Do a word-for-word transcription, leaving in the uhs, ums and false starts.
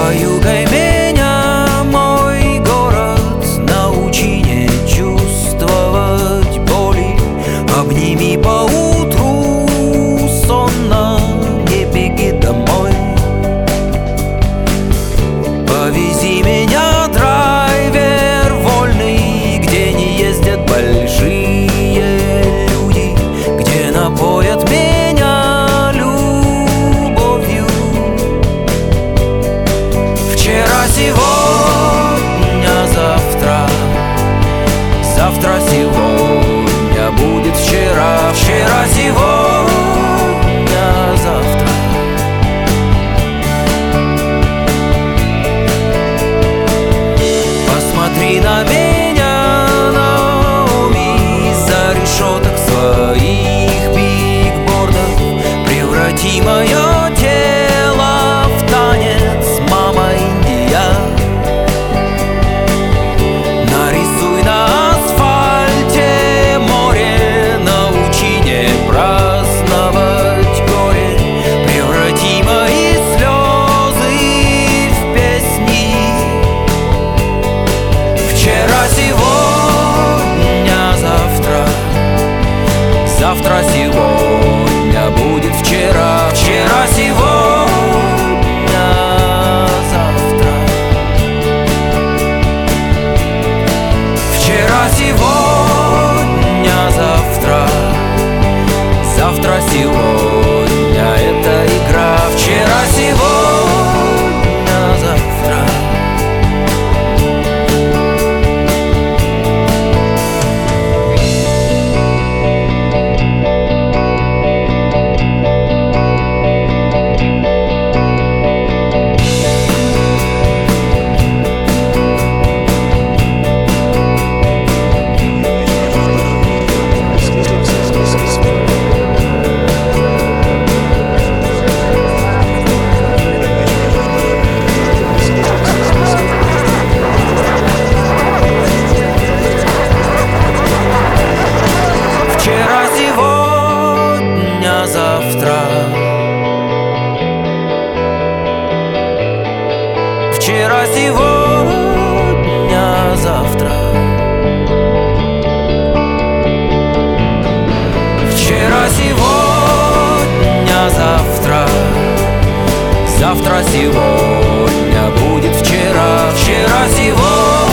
Баюкай меня, мой город, научи не чувствовать боли. Обними поутру сонно, не беги домой. Повези меня, драйвер вольный, где не ездят большие люди, где напоят меня любовью. Вчера, сегодня, завтра, завтра, сегодня будет вчера. Вчера, сегодня, завтра. Посмотри на меня, Наоми, из-за решеток своих бигбордов. Преврати мое тело в танец, мама Индия. Нарисуй на асфальте море, научи не праздновать горе. Преврати мои слезы в песни. Вчера, сегодня, завтра, завтра, сегодня будет вчера. Вчера, сегодня, завтра. Вчера, сегодня, завтра, завтра, сегодня. Это игра. Вчера, сегодня, завтра. Вчера, сегодня, завтра. Вчера, сегодня, завтра. Вчера, сегодня, завтра. Завтра, сегодня будет вчера. Вчера, сегодня.